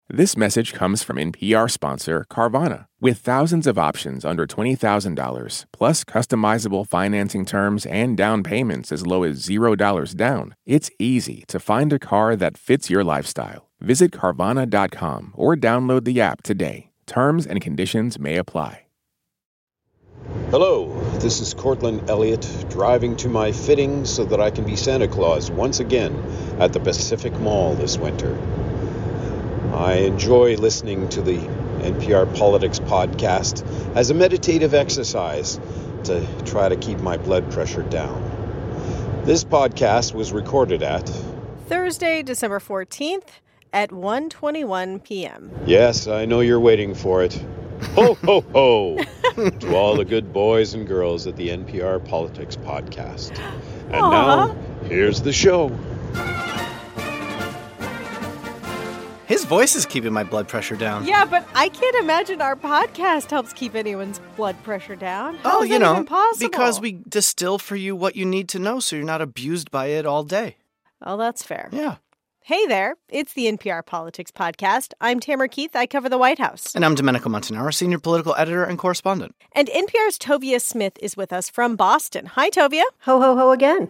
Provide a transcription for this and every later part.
This message comes from NPR sponsor Carvana. With thousands of options under $20,000, plus customizable financing terms and down payments as low as $0 down, it's easy to find a car that fits your lifestyle. Visit Carvana.com or download the app today. Terms and conditions may apply. Hello, this is Cortland Elliott, driving to my fitting so that I can be Santa Claus once again at the Pacific Mall this winter. I enjoy listening to the NPR Politics podcast as a meditative exercise to try to keep my blood pressure down. This podcast was recorded at Thursday, December 14th at 1:21 p.m. Yes, I know you're waiting for it. Ho, ho, ho! To all the good boys and girls at the NPR Politics podcast. And now, here's the show. His voice is keeping my blood pressure down. Yeah, but I can't imagine our podcast helps keep anyone's blood pressure down. How is that even possible? Because we distill for you what you need to know so you're not abused by it all day. Oh, that's fair. Yeah. Hey there, it's the NPR Politics Podcast. I'm Tamara Keith. I cover the White House. And I'm Domenico Montanaro, senior political editor and correspondent. And NPR's Tovia Smith is with us from Boston. Hi, Tovia. Ho, ho, ho again.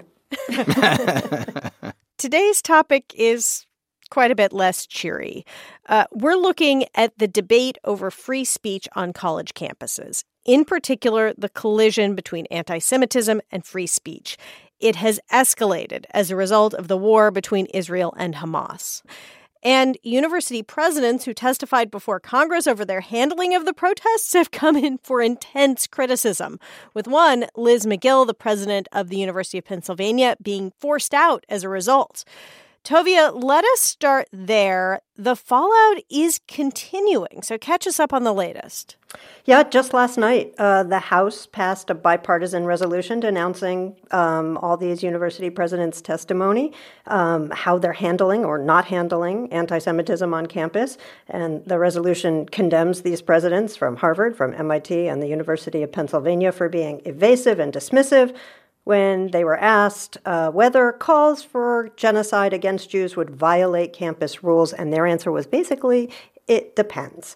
Today's topic is quite a bit less cheery. We're looking at the debate over free speech on college campuses. In particular, the collision between anti-Semitism and free speech. It has escalated as a result of the war between Israel and Hamas. And university presidents who testified before Congress over their handling of the protests have come in for intense criticism, with one, Liz Magill, the president of the University of Pennsylvania, being forced out as a result. Tovia, let us start there. The fallout is continuing, so catch us up on the latest. Yeah, just last night, the House passed a bipartisan resolution denouncing all these university presidents' testimony, how they're handling or not handling anti-Semitism on campus. And the resolution condemns these presidents from Harvard, from MIT, and the University of Pennsylvania for being evasive and dismissive when they were asked whether calls for genocide against Jews would violate campus rules, and their answer was basically, it depends.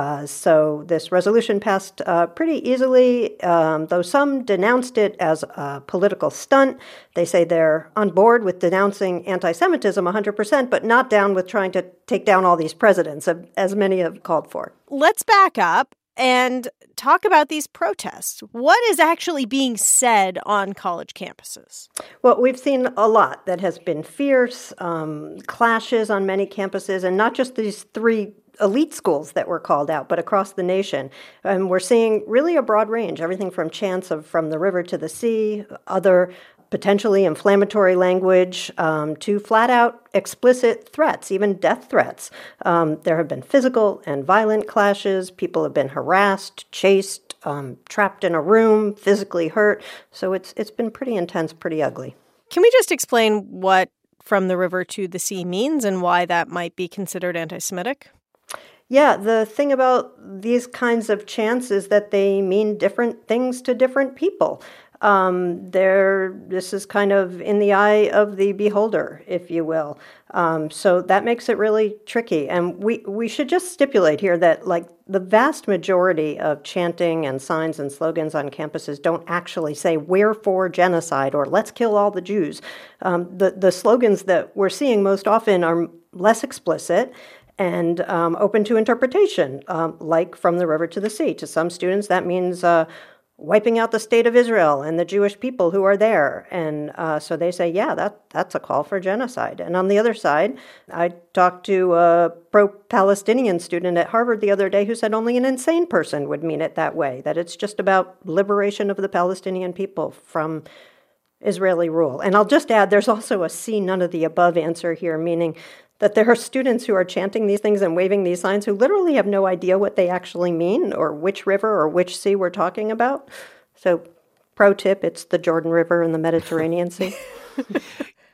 So this resolution passed pretty easily, though some denounced it as a political stunt. They say they're on board with denouncing anti-Semitism 100%, but not down with trying to take down all these presidents, as many have called for. Let's back up and talk about these protests. What is actually being said on college campuses? Well, we've seen a lot that has been fierce, clashes on many campuses, and not just these three elite schools that were called out, but across the nation. And we're seeing really a broad range, everything from chants of from the river to the sea, other potentially inflammatory language, to flat-out explicit threats, even death threats. There have been physical and violent clashes. People have been harassed, chased, trapped in a room, physically hurt. So it's been pretty intense, pretty ugly. Can we just explain what from the river to the sea means and why that might be considered anti-Semitic? Yeah, the thing about these kinds of chants is that they mean different things to different people. This is kind of in the eye of the beholder, if you will. So that makes it really tricky. And we should just stipulate here that, like, the vast majority of chanting and signs and slogans on campuses don't actually say, "We're for genocide," or "Let's kill all the Jews." The slogans that we're seeing most often are less explicit and open to interpretation, like from the river to the sea. To some students, that means wiping out the state of Israel and the Jewish people who are there. And so they say, yeah, that's a call for genocide. And on the other side, I talked to a pro-Palestinian student at Harvard the other day who said only an insane person would mean it that way, that it's just about liberation of the Palestinian people from Israeli rule. And I'll just add, there's also a see none of the above answer here, meaning that there are students who are chanting these things and waving these signs who literally have no idea what they actually mean or which river or which sea we're talking about. So, pro tip, it's the Jordan River and the Mediterranean Sea.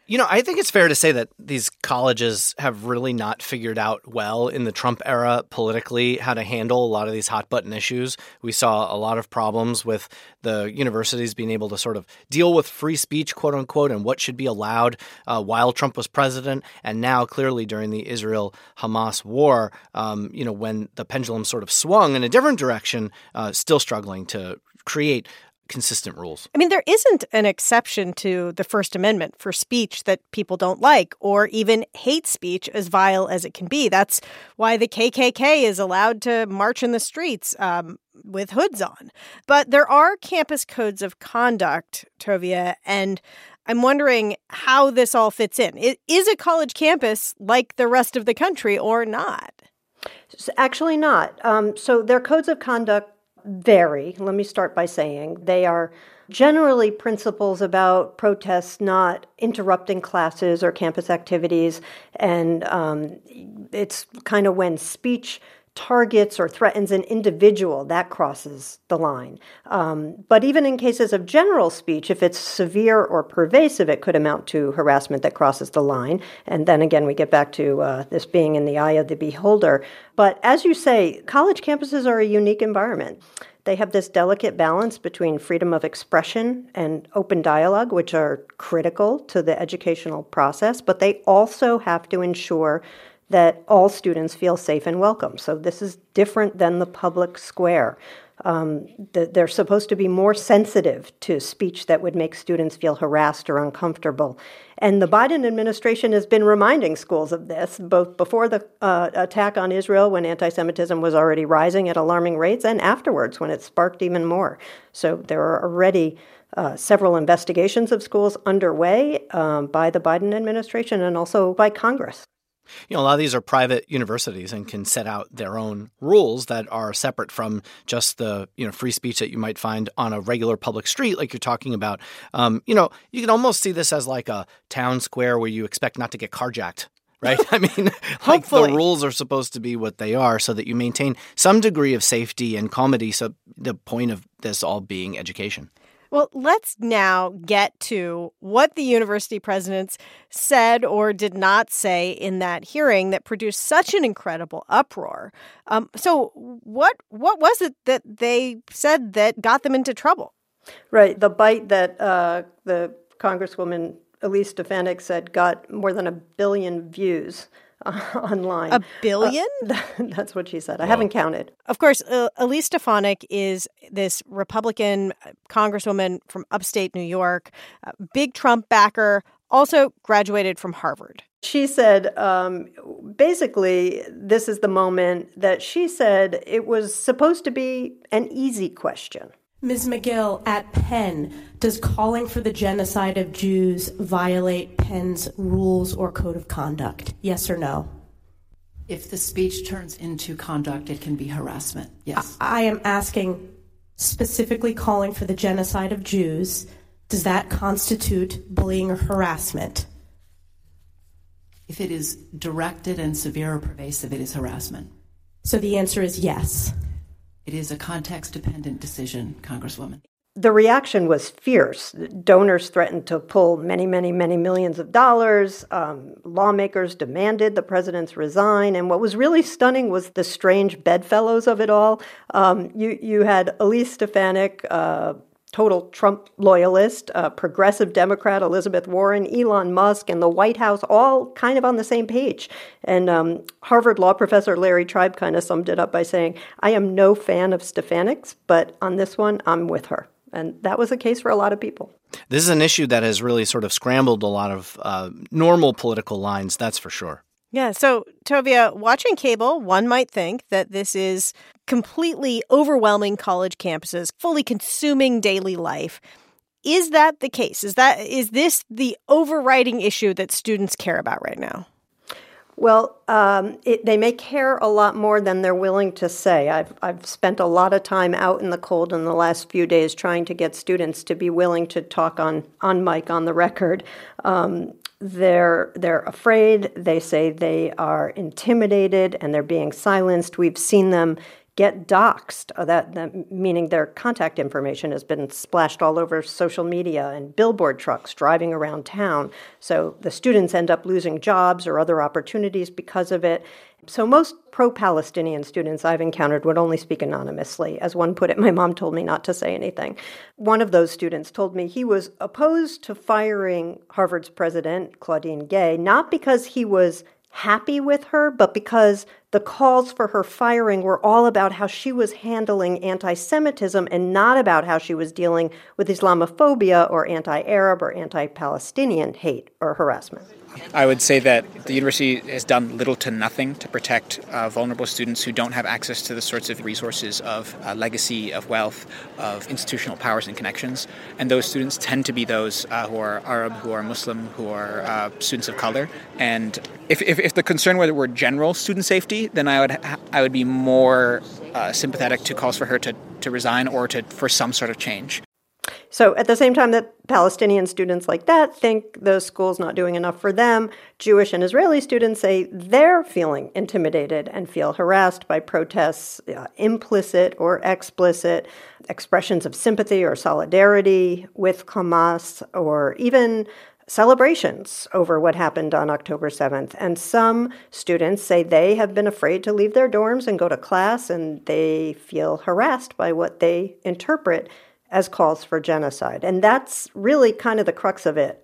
I think it's fair to say that these colleges have really not figured out well in the Trump era politically how to handle a lot of these hot button issues. We saw a lot of problems with the universities being able to sort of deal with free speech, quote unquote, and what should be allowed while Trump was president. And now clearly during the Israel-Hamas war, when the pendulum sort of swung in a different direction, still struggling to create consistent rules. I mean, there isn't an exception to the First Amendment for speech that people don't like, or even hate speech, as vile as it can be. That's why the KKK is allowed to march in the streets with hoods on. But there are campus codes of conduct, Tovia, and I'm wondering how this all fits in. Is a college campus like the rest of the country or not? Actually not. So their codes of conduct vary. Let me start by saying they are generally principles about protests not interrupting classes or campus activities. And it's kind of when speech targets or threatens an individual, that crosses the line. But even in cases of general speech, if it's severe or pervasive, it could amount to harassment that crosses the line. And then again, we get back to this being in the eye of the beholder. But as you say, college campuses are a unique environment. They have this delicate balance between freedom of expression and open dialogue, which are critical to the educational process, but they also have to ensure that all students feel safe and welcome. So this is different than the public square. They're supposed to be more sensitive to speech that would make students feel harassed or uncomfortable. And the Biden administration has been reminding schools of this, both before the attack on Israel, when anti-Semitism was already rising at alarming rates, and afterwards, when it sparked even more. So there are already several investigations of schools underway by the Biden administration and also by Congress. A lot of these are private universities and can set out their own rules that are separate from just the, free speech that you might find on a regular public street like you're talking about. You can almost see this as like a town square where you expect not to get carjacked, right? I mean, like the rules are supposed to be what they are so that you maintain some degree of safety and comity. So the point of this all being education. Well, let's now get to what the university presidents said or did not say in that hearing that produced such an incredible uproar. So what was it that they said that got them into trouble? Right. The bite that the Congresswoman Elise Stefanik said got more than 1 billion views online. 1 billion? That's what she said. I haven't counted. Of course, Elise Stefanik is this Republican congresswoman from upstate New York, big Trump backer, also graduated from Harvard. She said, basically, this is the moment that she said it was supposed to be an easy question. Ms. McGill, at Penn, does calling for the genocide of Jews violate Penn's rules or code of conduct? Yes or no? If the speech turns into conduct, it can be harassment. Yes. I am asking specifically calling for the genocide of Jews. Does that constitute bullying or harassment? If it is directed and severe or pervasive, it is harassment. So the answer is yes. It is a context-dependent decision, Congresswoman. The reaction was fierce. Donors threatened to pull many, many, many millions of dollars. Lawmakers demanded the presidents resign. And what was really stunning was the strange bedfellows of it all. You had Elise Stefanik, total Trump loyalist, progressive Democrat Elizabeth Warren, Elon Musk, and the White House all kind of on the same page. And Harvard law professor Larry Tribe kind of summed it up by saying, I am no fan of Stefanik's, but on this one, I'm with her. And that was the case for a lot of people. This is an issue that has really sort of scrambled a lot of normal political lines, that's for sure. Yeah. So, Tovia, watching cable, one might think that this is completely overwhelming college campuses, fully consuming daily life. Is that the case? Is this the overriding issue that students care about right now? Well, they may care a lot more than they're willing to say. I've spent a lot of time out in the cold in the last few days trying to get students to be willing to talk on mic, on the record. They're afraid. They say they are intimidated and they're being silenced. We've seen them get doxxed, that meaning their contact information has been splashed all over social media and billboard trucks driving around town. So the students end up losing jobs or other opportunities because of it. So most pro-Palestinian students I've encountered would only speak anonymously. As one put it, my mom told me not to say anything. One of those students told me he was opposed to firing Harvard's president, Claudine Gay, not because he was happy with her, but because the calls for her firing were all about how she was handling anti-Semitism and not about how she was dealing with Islamophobia or anti-Arab or anti-Palestinian hate or harassment. I would say that the university has done little to nothing to protect vulnerable students who don't have access to the sorts of resources of legacy, of wealth, of institutional powers and connections. And those students tend to be those who are Arab, who are Muslim, who are students of color. And if the concern were general student safety, then I would be more sympathetic to calls for her to resign or for some sort of change. So at the same time that Palestinian students like that think the school's not doing enough for them, Jewish and Israeli students say they're feeling intimidated and feel harassed by protests, implicit or explicit, expressions of sympathy or solidarity with Hamas, or even celebrations over what happened on October 7th. And some students say they have been afraid to leave their dorms and go to class, and they feel harassed by what they interpret as calls for genocide. And that's really kind of the crux of it.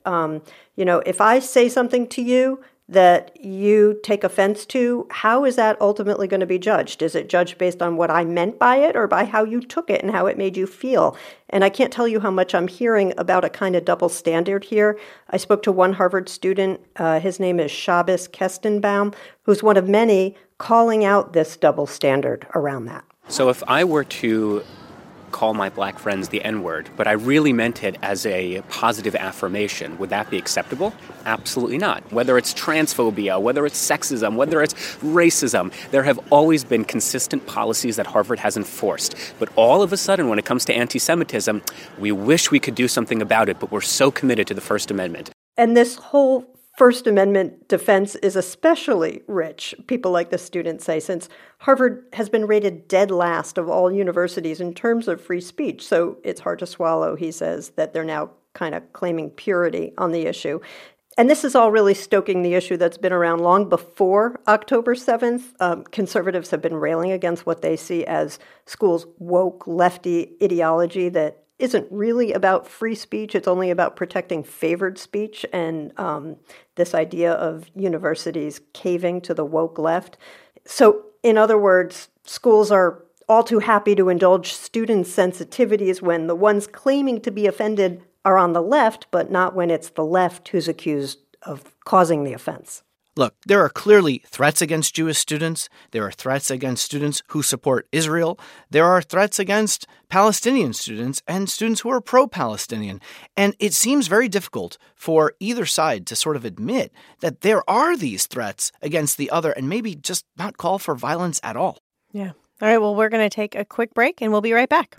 If I say something to you that you take offense to, how is that ultimately going to be judged? Is it judged based on what I meant by it or by how you took it and how it made you feel? And I can't tell you how much I'm hearing about a kind of double standard here. I spoke to one Harvard student, his name is Shabbos Kestenbaum, who's one of many calling out this double standard around that. So if I were to call my black friends the N-word, but I really meant it as a positive affirmation, would that be acceptable? Absolutely not. Whether it's transphobia, whether it's sexism, whether it's racism, there have always been consistent policies that Harvard has enforced. But all of a sudden, when it comes to anti-Semitism, we wish we could do something about it, but we're so committed to the First Amendment. And this whole First Amendment defense is especially rich, people like the students say, since Harvard has been rated dead last of all universities in terms of free speech. So it's hard to swallow, he says, that they're now kind of claiming purity on the issue. And this is all really stoking the issue that's been around long before October 7th. Conservatives have been railing against what they see as schools' woke lefty ideology that isn't really about free speech. It's only about protecting favored speech and this idea of universities caving to the woke left. So, in other words, schools are all too happy to indulge students' sensitivities when the ones claiming to be offended are on the left, but not when it's the left who's accused of causing the offense. Look, there are clearly threats against Jewish students. There are threats against students who support Israel. There are threats against Palestinian students and students who are pro-Palestinian. And it seems very difficult for either side to sort of admit that there are these threats against the other and maybe just not call for violence at all. Yeah. All right, well, we're going to take a quick break and we'll be right back.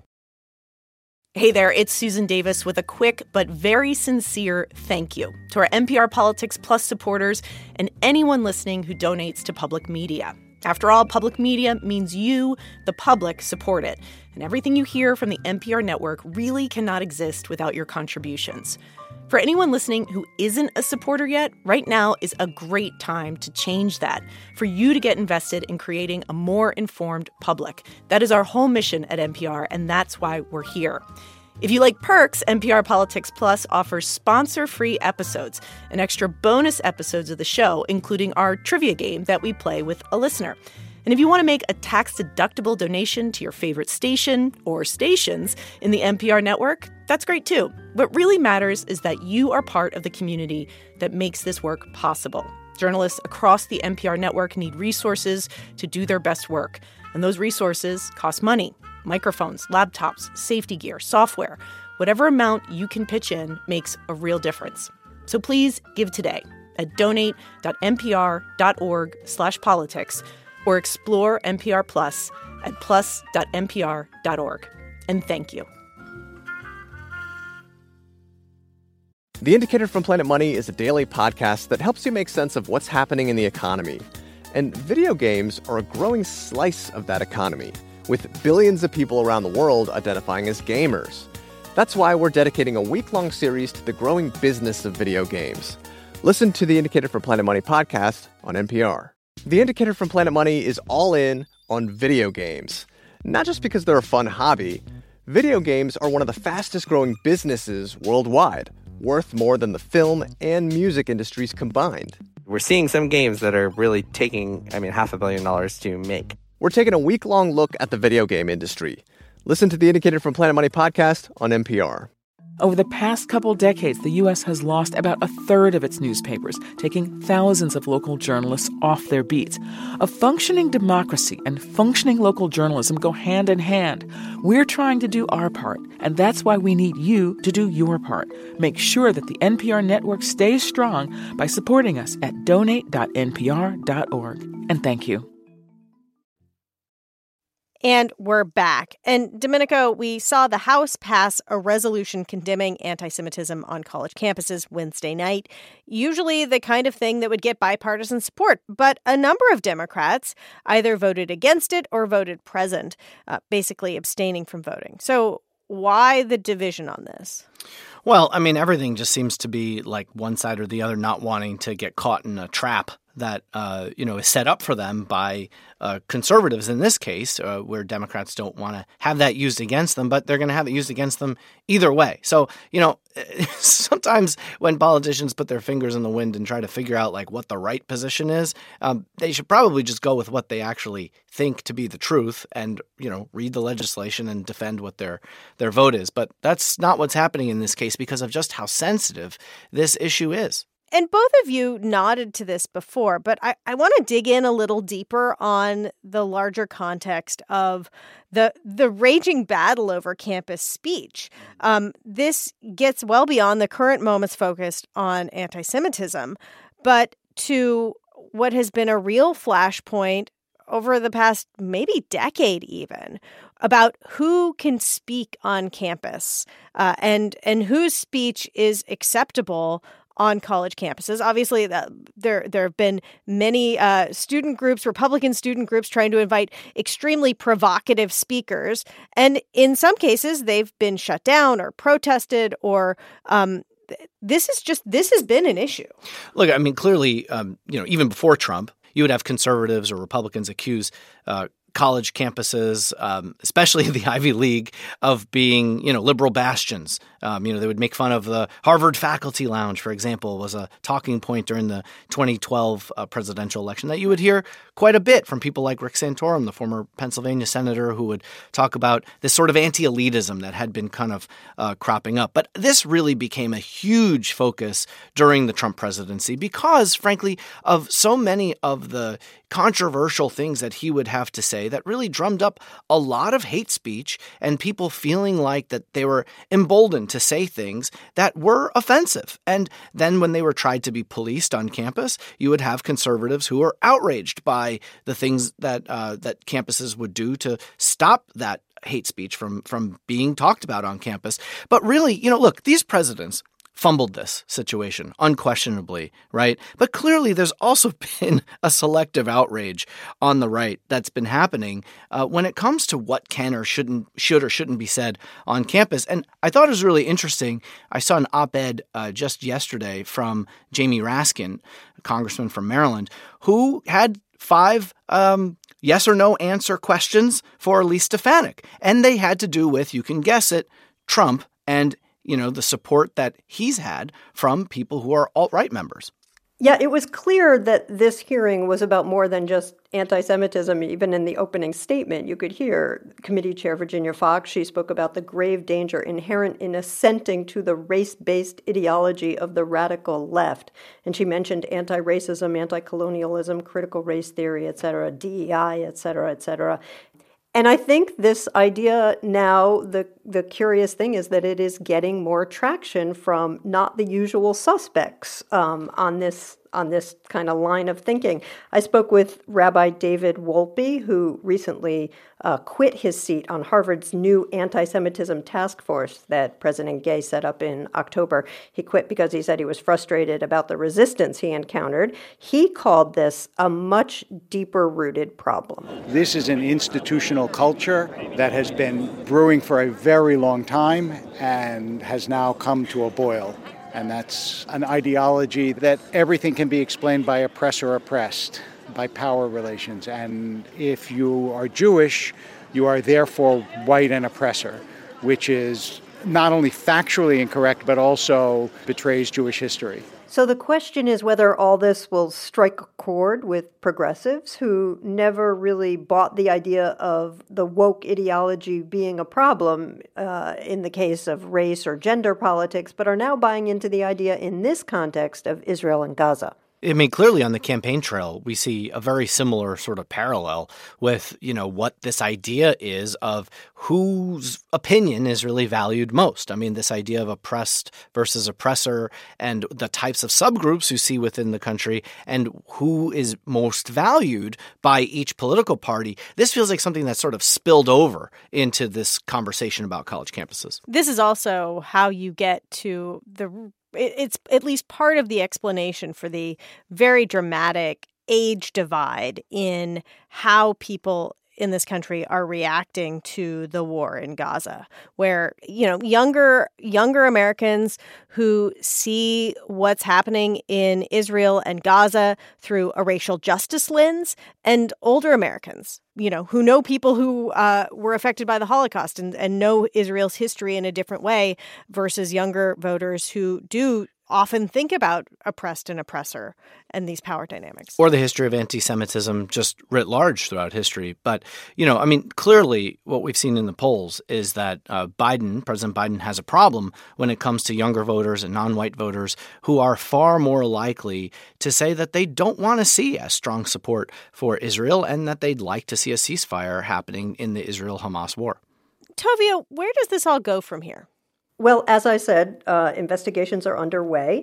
Hey there, it's Susan Davis with a quick but very sincere thank you to our NPR Politics Plus supporters and anyone listening who donates to public media. After all, public media means you, the public, support it. And everything you hear from the NPR network really cannot exist without your contributions. For anyone listening who isn't a supporter yet, right now is a great time to change that, for you to get invested in creating a more informed public. That is our whole mission at NPR, and that's why we're here. If you like perks, NPR Politics Plus offers sponsor-free episodes and extra bonus episodes of the show, including our trivia game that we play with a listener. And if you want to make a tax-deductible donation to your favorite station or stations in the NPR network, that's great too. What really matters is that you are part of the community that makes this work possible. Journalists across the NPR network need resources to do their best work. And those resources cost money. Microphones, laptops, safety gear, software. Whatever amount you can pitch in makes a real difference. So please give today at donate.npr.org/politics or explore NPR Plus at plus.npr.org. And thank you. The Indicator from Planet Money is a daily podcast that helps you make sense of what's happening in the economy. And video games are a growing slice of that economy. with billions of people around the world identifying as gamers. That's why we're dedicating a week-long series to the growing business of video games. Listen to the Indicator from Planet Money podcast on NPR. The Indicator from Planet Money is all in on video games. Not just because they're a fun hobby. Video games are one of the fastest-growing businesses worldwide, worth more than the film and music industries combined. We're seeing some games that are really taking, $500 million to make. We're taking a week-long look at the video game industry. Listen to the Indicator from Planet Money podcast on NPR. Over the past couple decades, the U.S. has lost about a third of its newspapers, taking thousands of local journalists off their beats. A functioning democracy and functioning local journalism go hand in hand. We're trying to do our part, and that's why we need you to do your part. Make sure that the NPR network stays strong by supporting us at donate.npr.org. And thank you. And we're back. And Domenico, we saw the House pass a resolution condemning anti-Semitism on college campuses Wednesday night. Usually the kind of thing that would get bipartisan support. But a number of Democrats either voted against it or voted present, basically abstaining from voting. So why the division on this? Well, everything just seems to be like one side or the other not wanting to get caught in a trap that, is set up for them by conservatives in this case, where Democrats don't want to have that used against them, but they're going to have it used against them either way. So, sometimes when politicians put their fingers in the wind and try to figure out like what the right position is, they should probably just go with what they actually think to be the truth and, read the legislation and defend what their vote is. But that's not what's happening in this case because of just how sensitive this issue is. And both of you nodded to this before, but I want to dig in a little deeper on the larger context of the raging battle over campus speech. This gets well beyond the current moments focused on anti-Semitism, but to what has been a real flashpoint over the past maybe decade even about who can speak on campus and whose speech is acceptable on college campuses. Obviously, there have been many student groups, Republican student groups, trying to invite extremely provocative speakers. And in some cases, they've been shut down or protested or this has been an issue. Look, clearly, even before Trump, you would have conservatives or Republicans accuse college campuses, especially the Ivy League, of being, liberal bastions. They would make fun of the Harvard Faculty Lounge, for example, was a talking point during the 2012 presidential election that you would hear quite a bit from people like Rick Santorum, the former Pennsylvania senator, who would talk about this sort of anti-elitism that had been kind of cropping up. But this really became a huge focus during the Trump presidency because, frankly, of so many of the controversial things that he would have to say that really drummed up a lot of hate speech and people feeling like that they were emboldened to say things that were offensive. And then when they were tried to be policed on campus, you would have conservatives who were outraged by the things that that campuses would do to stop that hate speech from being talked about on campus. But really, look, these presidents fumbled this situation, unquestionably, right? But clearly there's also been a selective outrage on the right that's been happening when it comes to what can or should or shouldn't be said on campus. And I thought it was really interesting. I saw an op-ed just yesterday from Jamie Raskin, a congressman from Maryland, who had 5 yes or no answer questions for Elise Stefanik. And they had to do with, you can guess it, Trump and the support that he's had from people who are alt-right members. Yeah, it was clear that this hearing was about more than just anti-Semitism. Even in the opening statement, you could hear Committee Chair Virginia Fox. She spoke about the grave danger inherent in assenting to the race-based ideology of the radical left. And she mentioned anti-racism, anti-colonialism, critical race theory, et cetera, DEI, et cetera, et cetera. And I think this idea now, the curious thing is that it is getting more traction from not the usual suspects on this on this kind of line of thinking. I spoke with Rabbi David Wolpe, who recently quit his seat on Harvard's new anti-Semitism task force that President Gay set up in October. He quit because he said he was frustrated about the resistance he encountered. He called this a much deeper-rooted problem. This is an institutional culture that has been brewing for a very long time and has now come to a boil. And that's an ideology that everything can be explained by oppressor oppressed, by power relations. And if you are Jewish, you are therefore white and oppressor, which is not only factually incorrect, but also betrays Jewish history. So the question is whether all this will strike a chord with progressives who never really bought the idea of the woke ideology being a problem in the case of race or gender politics, but are now buying into the idea in this context of Israel and Gaza. I mean, clearly on the campaign trail, we see a very similar sort of parallel with, what this idea is of whose opinion is really valued most. I mean, this idea of oppressed versus oppressor and the types of subgroups you see within the country and who is most valued by each political party. This feels like something that's sort of spilled over into this conversation about college campuses. This is also how you get to it's at least part of the explanation for the very dramatic age divide in how people in this country are reacting to the war in Gaza, where, younger Americans who see what's happening in Israel and Gaza through a racial justice lens, and older Americans, who know people who were affected by the Holocaust and know Israel's history in a different way, versus younger voters who do often think about oppressed and oppressor and these power dynamics. Or the history of anti-Semitism just writ large throughout history. But, clearly what we've seen in the polls is that President Biden has a problem when it comes to younger voters and non-white voters who are far more likely to say that they don't want to see a strong support for Israel and that they'd like to see a ceasefire happening in the Israel-Hamas war. Tovia, where does this all go from here? Well, as I said, investigations are underway,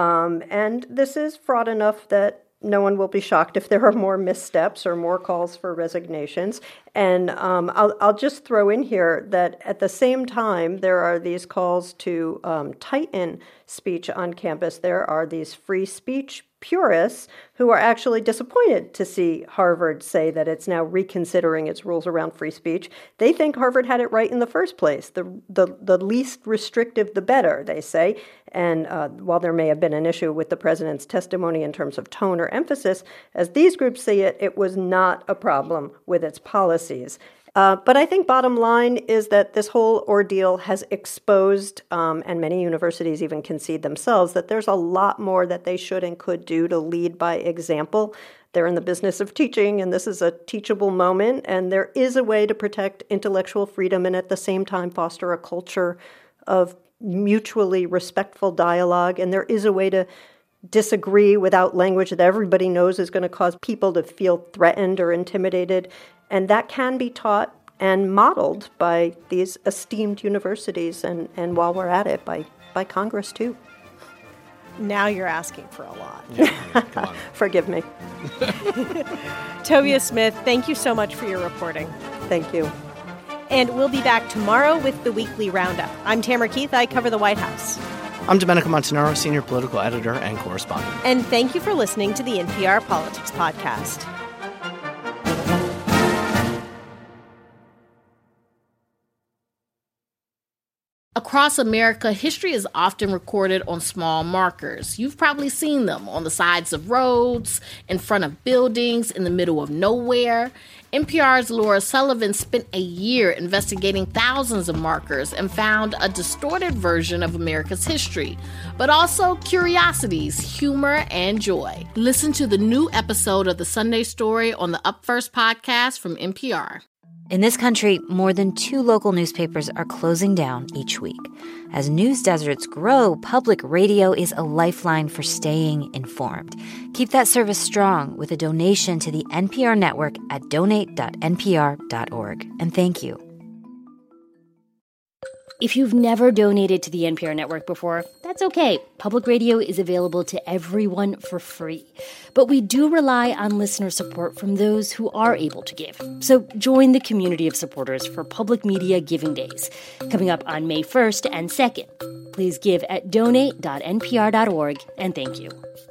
and this is fraught enough that no one will be shocked if there are more missteps or more calls for resignations. And I'll just throw in here that at the same time there are these calls to tighten speech on campus. There are these free speech purists who are actually disappointed to see Harvard say that it's now reconsidering its rules around free speech. They think Harvard had it right in the first place. The least restrictive, the better, they say. And while there may have been an issue with the president's testimony in terms of tone or emphasis, as these groups see it, it was not a problem with its policies. But I think bottom line is that this whole ordeal has exposed, and many universities even concede themselves, that there's a lot more that they should and could do to lead by example. They're in the business of teaching, and this is a teachable moment, and there is a way to protect intellectual freedom and at the same time foster a culture of mutually respectful dialogue, and there is a way to disagree without language that everybody knows is going to cause people to feel threatened or intimidated. And that can be taught and modeled by these esteemed universities and while we're at it, by Congress, too. Now you're asking for a lot. Yeah, come on. Forgive me. Tovia Smith, thank you so much for your reporting. Thank you. And we'll be back tomorrow with the Weekly Roundup. I'm Tamara Keith. I cover the White House. I'm Domenico Montanaro, senior political editor and correspondent. And thank you for listening to the NPR Politics Podcast. Across America, history is often recorded on small markers. You've probably seen them on the sides of roads, in front of buildings, in the middle of nowhere. NPR's Laura Sullivan spent a year investigating thousands of markers and found a distorted version of America's history, but also curiosities, humor, and joy. Listen to the new episode of The Sunday Story on the Up First podcast from NPR. In this country, more than 2 local newspapers are closing down each week. As news deserts grow, public radio is a lifeline for staying informed. Keep that service strong with a donation to the NPR network at donate.npr.org. And thank you. If you've never donated to the NPR network before, that's okay. Public radio is available to everyone for free. But we do rely on listener support from those who are able to give. So join the community of supporters for Public Media Giving Days, coming up on May 1st and 2nd. Please give at donate.npr.org, and thank you.